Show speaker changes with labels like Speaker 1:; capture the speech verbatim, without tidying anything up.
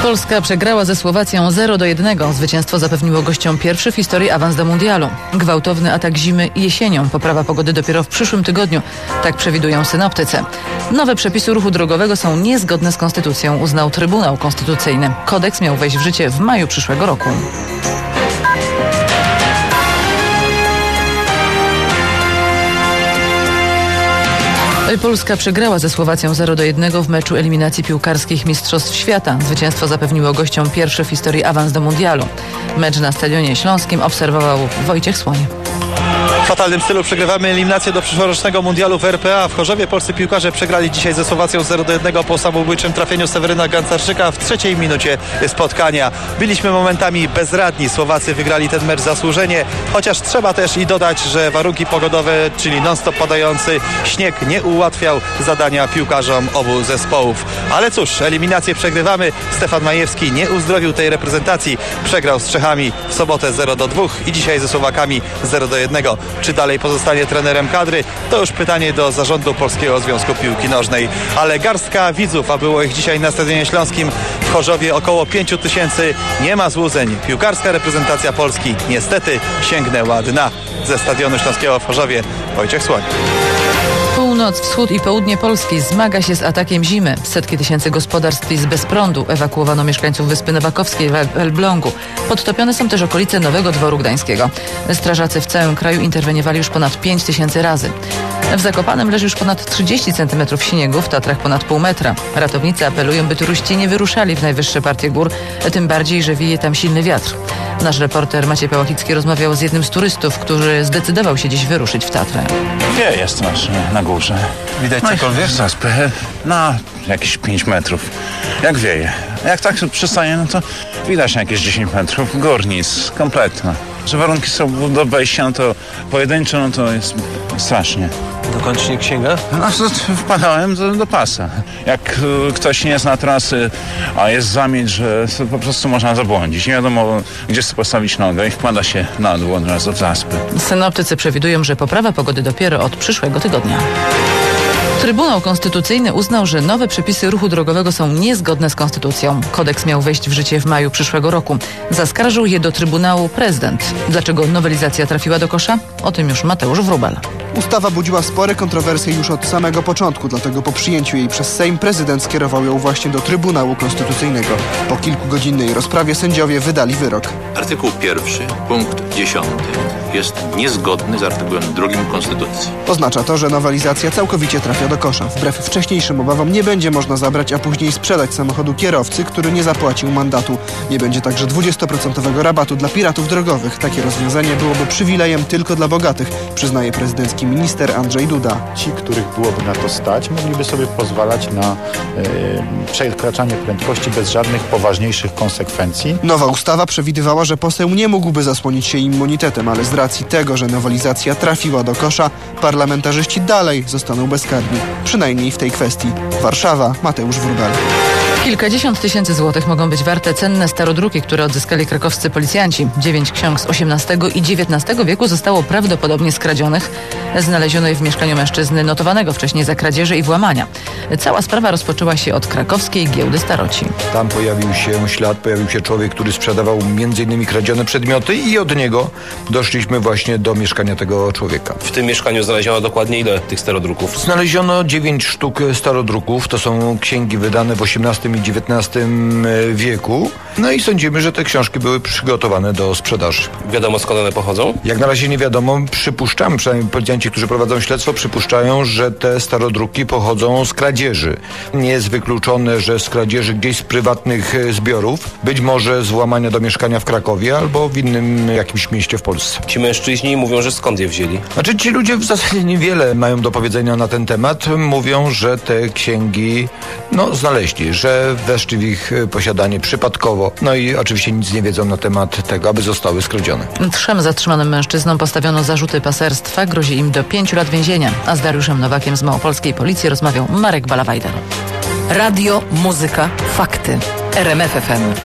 Speaker 1: Polska przegrała ze Słowacją zero do jednego. Zwycięstwo zapewniło gościom pierwszy w historii awans do mundialu. Gwałtowny atak zimy jesienią. Poprawa pogody dopiero w przyszłym tygodniu. Tak przewidują synoptycy. Nowe przepisy ruchu drogowego są niezgodne z konstytucją, uznał Trybunał Konstytucyjny. Kodeks miał wejść w życie w maju przyszłego roku. Polska przegrała ze Słowacją zero do jednego w meczu eliminacji piłkarskich Mistrzostw Świata. Zwycięstwo zapewniło gościom pierwszy w historii awans do mundialu. Mecz na Stadionie Śląskim obserwował Wojciech Słoń.
Speaker 2: W fatalnym stylu przegrywamy eliminację do przyszłorocznego mundialu w R P A. W Chorzowie polscy piłkarze przegrali dzisiaj ze Słowacją zero do jednego po samobójczym trafieniu Seweryna Gancarczyka w trzeciej minucie spotkania. Byliśmy momentami bezradni. Słowacy wygrali ten mecz zasłużenie, chociaż trzeba też i dodać, że warunki pogodowe, czyli non-stop padający śnieg, nie ułatwiał zadania piłkarzom obu zespołów. Ale cóż, eliminację przegrywamy. Stefan Majewski nie uzdrowił tej reprezentacji. Przegrał z Czechami w sobotę zero do dwóch i dzisiaj ze Słowakami zero do jednego. Czy dalej pozostanie trenerem kadry? To już pytanie do zarządu Polskiego Związku Piłki Nożnej. Ale garstka widzów, a było ich dzisiaj na Stadionie Śląskim w Chorzowie około pięciu tysięcy, nie ma złudzeń. Piłkarska reprezentacja Polski niestety sięgnęła dna. Ze Stadionu Śląskiego w Chorzowie Wojciech Słoń.
Speaker 1: Północ, wschód i południe Polski zmaga się z atakiem zimy. Setki tysięcy gospodarstw jest bez prądu. Ewakuowano mieszkańców Wyspy Nowakowskiej w Elblągu. Podtopione są też okolice Nowego Dworu Gdańskiego. Strażacy w całym kraju interweniowali już ponad pięć tysięcy razy. W Zakopanem leży już ponad trzydzieści centymetrów śniegu, w Tatrach ponad pół metra. Ratownicy apelują, by turyści nie wyruszali w najwyższe partie gór, tym bardziej, że wieje tam silny wiatr. Nasz reporter Maciej Pałachicki rozmawiał z jednym z turystów, który zdecydował się dziś wyruszyć w Tatrę.
Speaker 3: Wieje strasznie na górze.
Speaker 2: Widać
Speaker 3: No
Speaker 2: cokolwiek?
Speaker 3: Zaspy na jakieś pięć metrów. Jak wieje. Jak tak przystaje, no to widać na jakieś dziesięć metrów. Gór nic, kompletnie. Że warunki są do wejścia, no to pojedynczo, no to jest strasznie.
Speaker 2: Dokąd śnieg sięga?
Speaker 3: No to wpadałem do, do pasa. Jak y, ktoś nie zna trasy, a jest zamieć, że po prostu można zabłądzić. Nie wiadomo, gdzie sobie postawić nogę i wpada się na dół od razu w zaspy.
Speaker 1: Synoptycy przewidują, że poprawa pogody dopiero od przyszłego tygodnia. Trybunał Konstytucyjny uznał, że nowe przepisy ruchu drogowego są niezgodne z konstytucją. Kodeks miał wejść w życie w maju przyszłego roku. Zaskarżył je do Trybunału prezydent. Dlaczego nowelizacja trafiła do kosza? O tym już Mateusz Wróbel.
Speaker 4: Ustawa budziła spore kontrowersje już od samego początku, dlatego po przyjęciu jej przez Sejm prezydent skierował ją właśnie do Trybunału Konstytucyjnego. Po kilkugodzinnej rozprawie sędziowie wydali wyrok.
Speaker 5: Artykuł pierwszy, punkt dziesiąty jest niezgodny z artykułem drugim Konstytucji.
Speaker 4: Oznacza to, że nowelizacja całkowicie trafia do kosza. Wbrew wcześniejszym obawom nie będzie można zabrać, a później sprzedać samochodu kierowcy, który nie zapłacił mandatu. Nie będzie także dwudziestoprocentowego rabatu dla piratów drogowych. Takie rozwiązanie byłoby przywilejem tylko dla bogatych, przyznaje prezydencki minister Andrzej Duda.
Speaker 6: Ci, których byłoby na to stać, mogliby sobie pozwalać na e, przekraczanie prędkości bez żadnych poważniejszych konsekwencji.
Speaker 4: Nowa ustawa przewidywała, że poseł nie mógłby zasłonić się immunitetem, ale z racji tego, że nowelizacja trafiła do kosza, parlamentarzyści dalej zostaną bezkarni. Przynajmniej w tej kwestii. Warszawa, Mateusz Wróbel.
Speaker 1: Kilkadziesiąt tysięcy złotych mogą być warte cenne starodruki, które odzyskali krakowscy policjanci. Dziewięć ksiąg z osiemnastego i dziewiętnastego wieku zostało prawdopodobnie skradzionych. Znaleziono je w mieszkaniu mężczyzny notowanego wcześniej za kradzieże i włamania. Cała sprawa rozpoczęła się od krakowskiej giełdy staroci.
Speaker 7: Tam pojawił się ślad, pojawił się człowiek, który sprzedawał między innymi kradzione przedmioty i od niego doszliśmy właśnie do mieszkania tego człowieka.
Speaker 8: W tym mieszkaniu znaleziono dokładnie ile tych starodruków?
Speaker 7: Znaleziono dziewięć sztuk starodruków. To są księgi wydane w osiemnastym i dziewiętnastym wieku. No i sądzimy, że te książki były przygotowane do sprzedaży.
Speaker 8: Wiadomo, skąd one pochodzą?
Speaker 7: Jak na razie nie wiadomo. Przypuszczamy, przynajmniej policjanci, którzy prowadzą śledztwo, przypuszczają, że te starodruki pochodzą z kradzieży. Nie jest wykluczone, że z kradzieży gdzieś z prywatnych zbiorów, być może z włamania do mieszkania w Krakowie albo w innym jakimś mieście w Polsce.
Speaker 8: Ci mężczyźni mówią, że skąd je wzięli?
Speaker 7: Znaczy ci ludzie w zasadzie niewiele mają do powiedzenia na ten temat. Mówią, że te księgi no, znaleźli, że weszli w ich posiadanie przypadkowo. No i oczywiście nic nie wiedzą na temat tego, aby zostały skradzione.
Speaker 1: Trzem zatrzymanym mężczyznom postawiono zarzuty paserstwa. Grozi im do pięciu lat więzienia. A z Dariuszem Nowakiem z Małopolskiej Policji rozmawiał Marek Balawajder.
Speaker 9: Radio, muzyka, fakty. R M F F M.